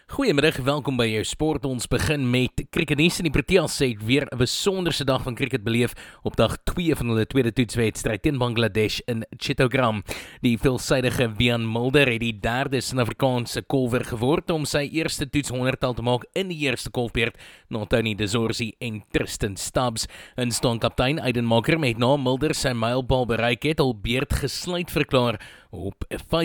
Goeiemiddag, welkom by jou sport. Ons begin met cricketnuus en die Proteas het weer 'n besonderse dag van cricket beleef op dag 2 van hulle tweede toetswedstryd teen Bangladesh in Chittagong. Die veelsidige Wiaan Mulder het die derde Suid-Afrikaanse kolwer geword om sy eerste toets 100-tal te maak in die eerste kolfbeurt na Tony de Zorzi en Tristan Stubbs. Instaan kaptein Aiden Markram het na Mulder sy mylpaal bereik het al beurt gesluit verklaar op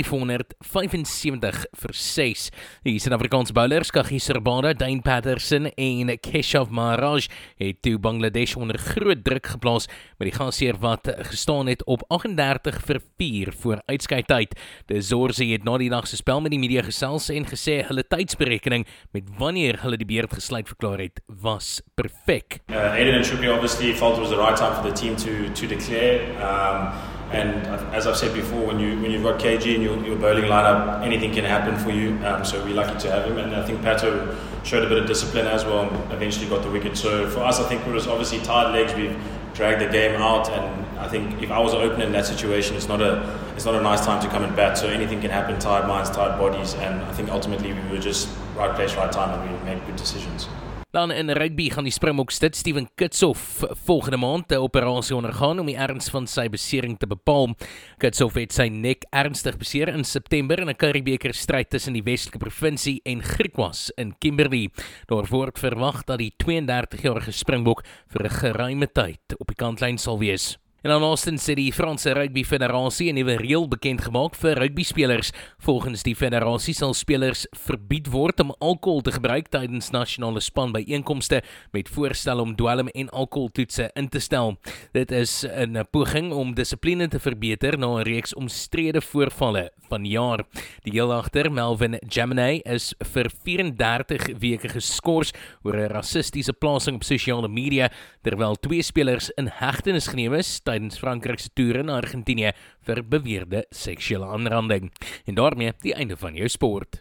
575 vir 6. Die Suid-Afrikaanse bowlers Kagiso Rabada, Dane Patterson en Keshav Maharaj het toe Bangladesh onder groot druk geplaas met die gasheer wat gestaan het op 38 vir 4 voor uitskeidtyd. De Zorzi het na die dag se spel met die media gesels en gesê hulle tydsberekening met wanneer hulle die beurt gesluit verklaar het was perfek. Aiden and Shukri obviously felt it was the right time for the team to declare. And as I've said before, when you've got KG in your bowling lineup, anything can happen for you. So we're lucky to have him, and I think Pato showed a bit of discipline as well, and eventually got the wicket. So for us, I think it was obviously tired legs. We've dragged the game out, and I think if I was an opener in that situation, it's not a nice time to come and bat. So anything can happen. Tired minds, tired bodies, and I think ultimately we were just right place, right time, and we made good decisions. Dan in rugby gaan die Springboks dit Steven Kitshoff volgende maand 'n operasie ondergaan om die erns van sy besering te bepaal. Kitshoff het sy nek ernstig beseer in September in 'n Curriebeeker stryd tussen die Westelike Provinsie en Griquas in Kimberley. Daar word verwag dat die 32-jarige Springbok vir 'n geruime tyd op die kantlyn sal wees. En dan laastens het die Franse Rugby Federasie 'n nuwe reël bekend gemaak vir rugbyspelers. Volgens die federasie sal spelers verbied word om alkohol te gebruik tydens nasionale spanbyeenkomste met voorstel om dwelm en alkoholtoetse in te stel. Dit is 'n poging om dissipline te verbeter na 'n reeks omstrede voorvalle van jaar. Die heel agter, Melvin Jaminet, is vir 34 weke geskort oor 'n rassistiese plasing op sosiale media, terwyl 2 spelers in hegtenis geneem is tydens Frankryk se toer in Argentinië vir beweerde seksuele aanranding. En daarmee die einde van jou sport.